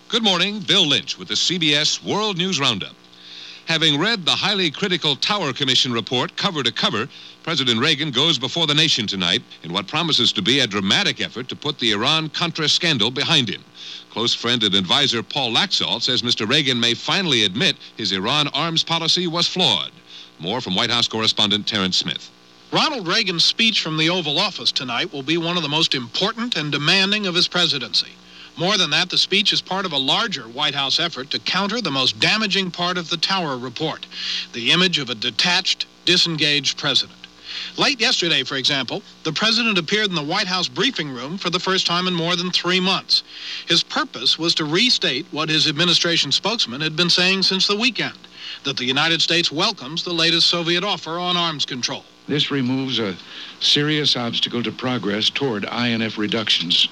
Good morning, Bill Lynch with the CBS World News Roundup. Having read the highly critical Tower Commission report cover to cover, President Reagan goes before the nation tonight in what promises to be a dramatic effort to put the Iran-Contra scandal behind him. Close friend and advisor Paul Laxalt says Mr. Reagan may finally admit his Iran arms policy was flawed. More from White House correspondent Terrence Smith. Ronald Reagan's speech from the Oval Office tonight will be one of the most important and demanding of his presidency. More than that, the speech is part of a larger White House effort to counter the most damaging part of the Tower report, the image of a detached, disengaged president. Late yesterday, for example, the president appeared in the White House briefing room for the first time in more than 3 months. His purpose was to restate what his administration spokesman had been saying since the weekend, that the United States welcomes the latest Soviet offer on arms control. This removes a serious obstacle to progress toward INF reductions.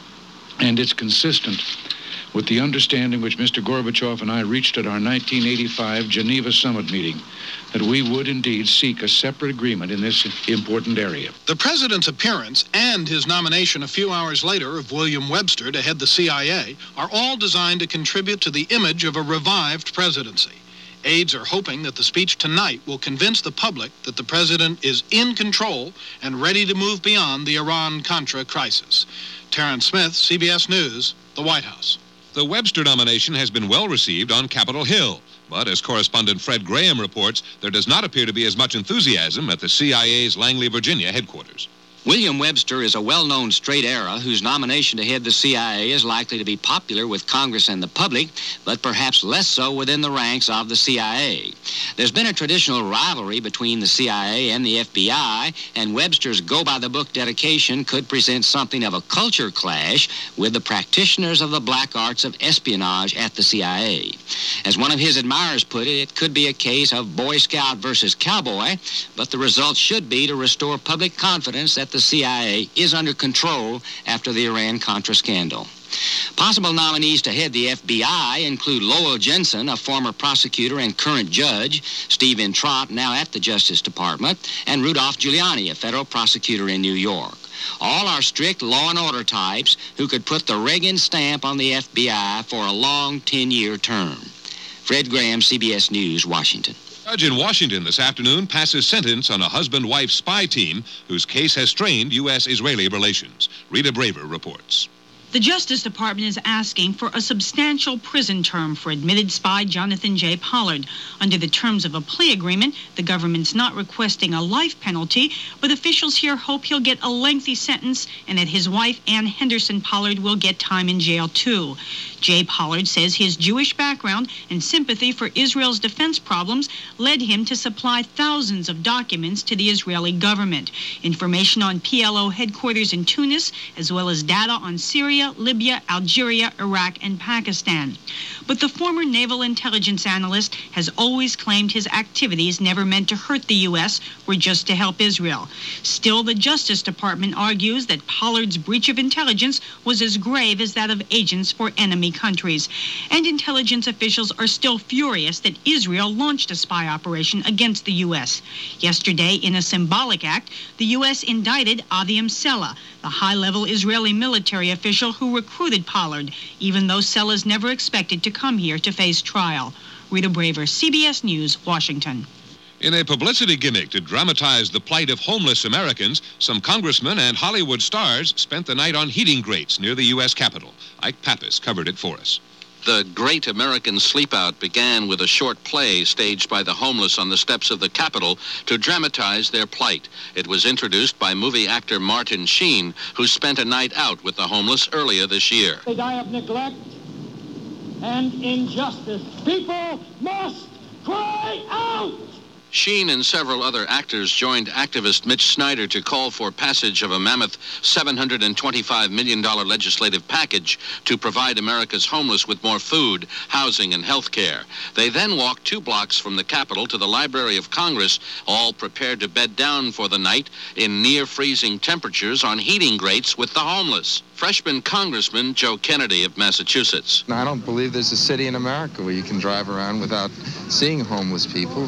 And it's consistent with the understanding which Mr. Gorbachev and I reached at our 1985 Geneva Summit meeting, that we would indeed seek a separate agreement in this important area. The president's appearance and his nomination a few hours later of William Webster to head the CIA are all designed to contribute to the image of a revived presidency. Aides are hoping that the speech tonight will convince the public that the president is in control and ready to move beyond the Iran-Contra crisis. Terrence Smith, CBS News, the White House. The Webster nomination has been well received on Capitol Hill. But as correspondent Fred Graham reports, there does not appear to be as much enthusiasm at the CIA's Langley, Virginia headquarters. William Webster is a well-known straight-arrow whose nomination to head the CIA is likely to be popular with Congress and the public, but perhaps less so within the ranks of the CIA. There's been a traditional rivalry between the CIA and the FBI, and Webster's go-by-the-book dedication could present something of a culture clash with the practitioners of the black arts of espionage at the CIA. As one of his admirers put it, it could be a case of Boy Scout versus Cowboy, but the result should be to restore public confidence that the CIA is under control after the Iran-Contra scandal. Possible nominees to head the FBI include Lowell Jensen, a former prosecutor and current judge, Stephen Trott, now at the Justice Department, and Rudolph Giuliani, a federal prosecutor in New York. All are strict law and order types who could put the Reagan stamp on the FBI for a long 10-year term. Fred Graham, CBS News, Washington. A judge in Washington this afternoon passes sentence on a husband-wife spy team whose case has strained U.S.-Israeli relations. Rita Braver reports. The Justice Department is asking for a substantial prison term for admitted spy Jonathan J. Pollard. Under the terms of a plea agreement, the government's not requesting a life penalty, but officials here hope he'll get a lengthy sentence and that his wife, Ann Henderson Pollard, will get time in jail too. J. Pollard says his Jewish background and sympathy for Israel's defense problems led him to supply thousands of documents to the Israeli government. Information on PLO headquarters in Tunis, as well as data on Syria, Libya, Algeria, Iraq, and Pakistan. But the former naval intelligence analyst has always claimed his activities never meant to hurt the U.S., were just to help Israel. Still, the Justice Department argues that Pollard's breach of intelligence was as grave as that of agents for enemy countries. And intelligence officials are still furious that Israel launched a spy operation against the U.S. Yesterday, in a symbolic act, the U.S. indicted Avi Sela, the high-level Israeli military official who recruited Pollard, even though Sela's never expected to come here to face trial. Rita Braver, CBS News, Washington. In a publicity gimmick to dramatize the plight of homeless Americans, some congressmen and Hollywood stars spent the night on heating grates near the U.S. Capitol. Ike Pappas covered it for us. The Great American Sleepout began with a short play staged by the homeless on the steps of the Capitol to dramatize their plight. It was introduced by movie actor Martin Sheen, who spent a night out with the homeless earlier this year. They die of neglect and injustice. People must cry out! Sheen and several other actors joined activist Mitch Snyder to call for passage of a mammoth $725 million legislative package to provide America's homeless with more food, housing, and health care. They then walked 2 blocks from the Capitol to the Library of Congress, all prepared to bed down for the night in near-freezing temperatures on heating grates with the homeless. freshman Congressman Joe Kennedy of Massachusetts. I don't believe there's a city in America where you can drive around without seeing homeless people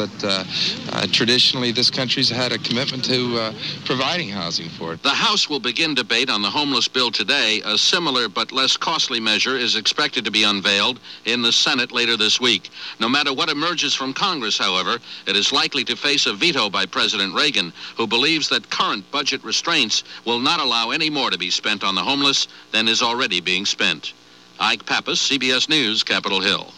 that traditionally this country's had a commitment to providing housing for. The House will begin debate on the homeless bill today. A similar but less costly measure is expected to be unveiled in the Senate later this week. No matter what emerges from Congress, however, it is likely to face a veto by President Reagan, who believes that current budget restraints will not allow any more to be spent on the homeless than is already being spent. Ike Pappas, CBS News, Capitol Hill.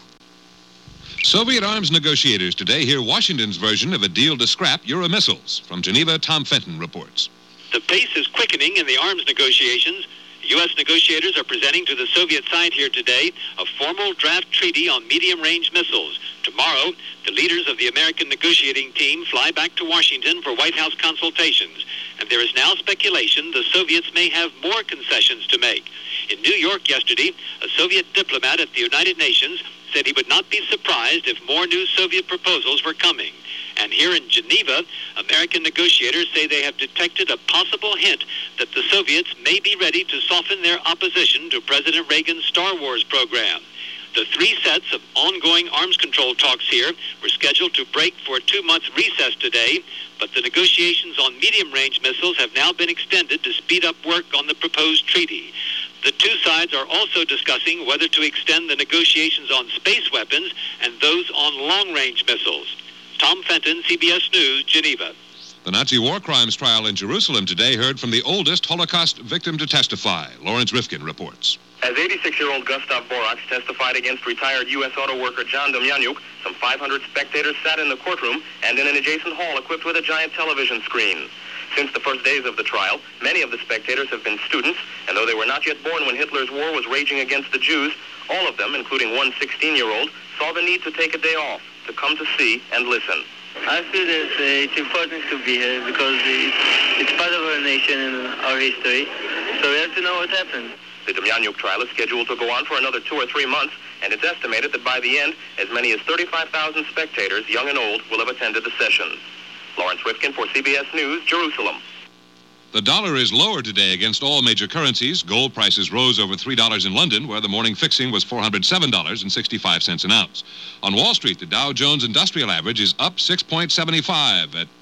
Soviet arms negotiators today hear Washington's version of a deal to scrap Euro missiles. From Geneva, Tom Fenton reports. The pace is quickening in the arms negotiations. U.S. negotiators are presenting to the Soviet side here today a formal draft treaty on medium-range missiles. Tomorrow, the leaders of the American negotiating team fly back to Washington for White House consultations. And there is now speculation the Soviets may have more concessions to make. In New York yesterday, a Soviet diplomat at the United Nations said he would not be surprised if more new Soviet proposals were coming. And here in Geneva, American negotiators say they have detected a possible hint that the Soviets may be ready to soften their opposition to President Reagan's Star Wars program. The 3 sets of ongoing arms control talks here were scheduled to break for a 2-month recess today, but the negotiations on medium-range missiles have now been extended to speed up work on the proposed treaty. The 2 sides are also discussing whether to extend the negotiations on space weapons and those on long-range missiles. Tom Fenton, CBS News, Geneva. The Nazi war crimes trial in Jerusalem today heard from the oldest Holocaust victim to testify. Lawrence Rifkin reports. As 86-year-old Gustav Borach testified against retired U.S. auto worker John Demjanjuk, some 500 spectators sat in the courtroom and in an adjacent hall equipped with a giant television screen. Since the first days of the trial, many of the spectators have been students, and though they were not yet born when Hitler's war was raging against the Jews, all of them, including one 16-year-old, saw the need to take a day off to come to see and listen. I feel that it's important to be here because it's part of our nation and our history, so we have to know what happened. The Demjanjuk trial is scheduled to go on for another 2 or 3 months, and it's estimated that by the end, as many as 35,000 spectators, young and old, will have attended the sessions. Lawrence Rifkin for CBS News, Jerusalem. The dollar is lower today against all major currencies. Gold prices rose over $3 in London, where the morning fixing was $407.65 an ounce. On Wall Street, the Dow Jones Industrial Average is up 6.75 at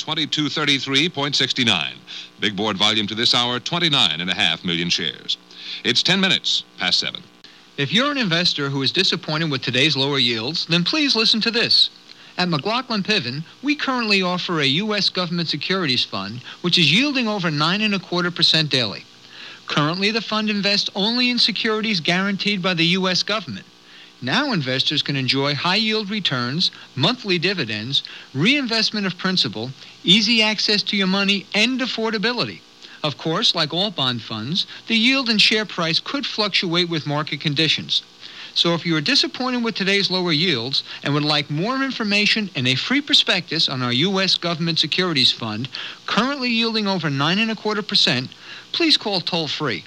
2233.69. Big board volume to this hour, 29.5 million shares. It's 10 minutes past 7. If you're an investor who is disappointed with today's lower yields, then please listen to this. At McLaughlin Piven, we currently offer a U.S. government securities fund, which is yielding over 9.25% daily. Currently, the fund invests only in securities guaranteed by the U.S. government. Now investors can enjoy high-yield returns, monthly dividends, reinvestment of principal, easy access to your money, and affordability. Of course, like all bond funds, the yield and share price could fluctuate with market conditions. So if you are disappointed with today's lower yields and would like more information and a free prospectus on our U.S. government securities fund, currently yielding over 9.25%, please call toll-free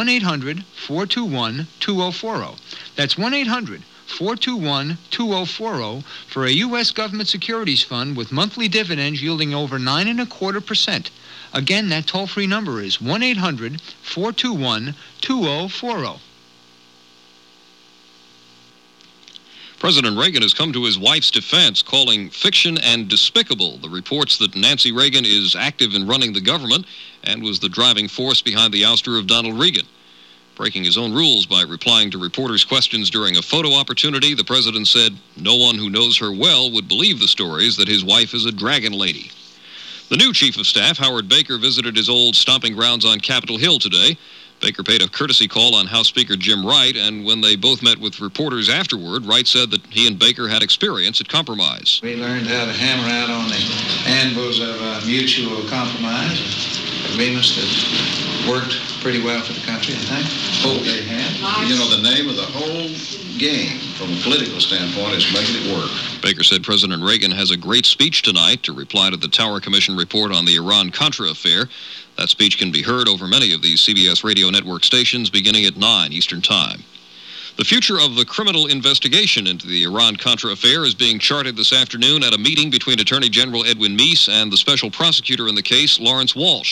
1-800-421-2040. That's 1-800-421-2040 for a U.S. government securities fund with monthly dividends yielding over 9.25%. Again, that toll-free number is 1-800-421-2040. President Reagan has come to his wife's defense, calling fiction and despicable the reports that Nancy Reagan is active in running the government and was the driving force behind the ouster of Donald Reagan. Breaking his own rules by replying to reporters' questions during a photo opportunity, the president said no one who knows her well would believe the stories that his wife is a dragon lady. The new chief of staff, Howard Baker, visited his old stomping grounds on Capitol Hill today. Baker paid a courtesy call on House Speaker Jim Wright, and when they both met with reporters afterward, Wright said that he and Baker had experience at compromise. We learned how to hammer out on the anvils of mutual compromise, agreements that worked pretty well for the country, I think. Hope they have. You know, the name of the whole game from a political standpoint is making it work. Baker said President Reagan has a great speech tonight to reply to the Tower Commission report on the Iran-Contra affair. That speech can be heard over many of these CBS radio network stations beginning at 9 Eastern Time. The future of the criminal investigation into the Iran-Contra affair is being charted this afternoon at a meeting between Attorney General Edwin Meese and the special prosecutor in the case, Lawrence Walsh.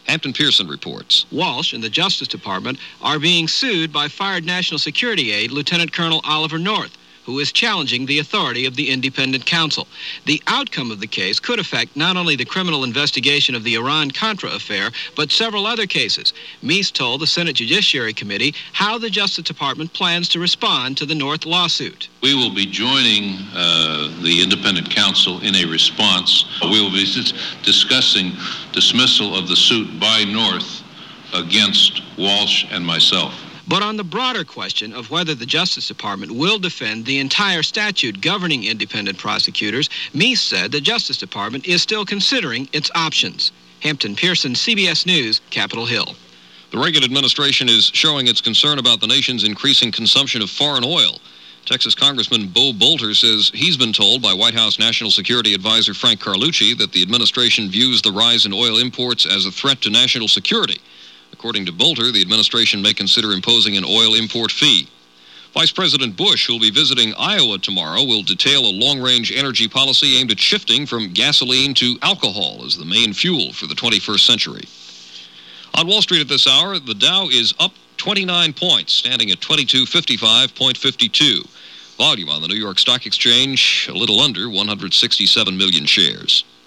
Hampton Pearson reports. Walsh and the Justice Department are being sued by fired National Security aide Lieutenant Colonel Oliver North, who is challenging the authority of the independent counsel. The outcome of the case could affect not only the criminal investigation of the Iran-Contra affair, but several other cases. Meese told the Senate Judiciary Committee how the Justice Department plans to respond to the North lawsuit. We will be joining the independent counsel in a response. We will be discussing dismissal of the suit by North against Walsh and myself. But on the broader question of whether the Justice Department will defend the entire statute governing independent prosecutors, Meese said the Justice Department is still considering its options. Hampton Pearson, CBS News, Capitol Hill. The Reagan administration is showing its concern about the nation's increasing consumption of foreign oil. Texas Congressman Bo Bolter says he's been told by White House National Security Advisor Frank Carlucci that the administration views the rise in oil imports as a threat to national security. According to Bolter, the administration may consider imposing an oil import fee. Vice President Bush, who will be visiting Iowa tomorrow, will detail a long-range energy policy aimed at shifting from gasoline to alcohol as the main fuel for the 21st century. On Wall Street at this hour, the Dow is up 29 points, standing at 2255.52. Volume on the New York Stock Exchange, a little under 167 million shares.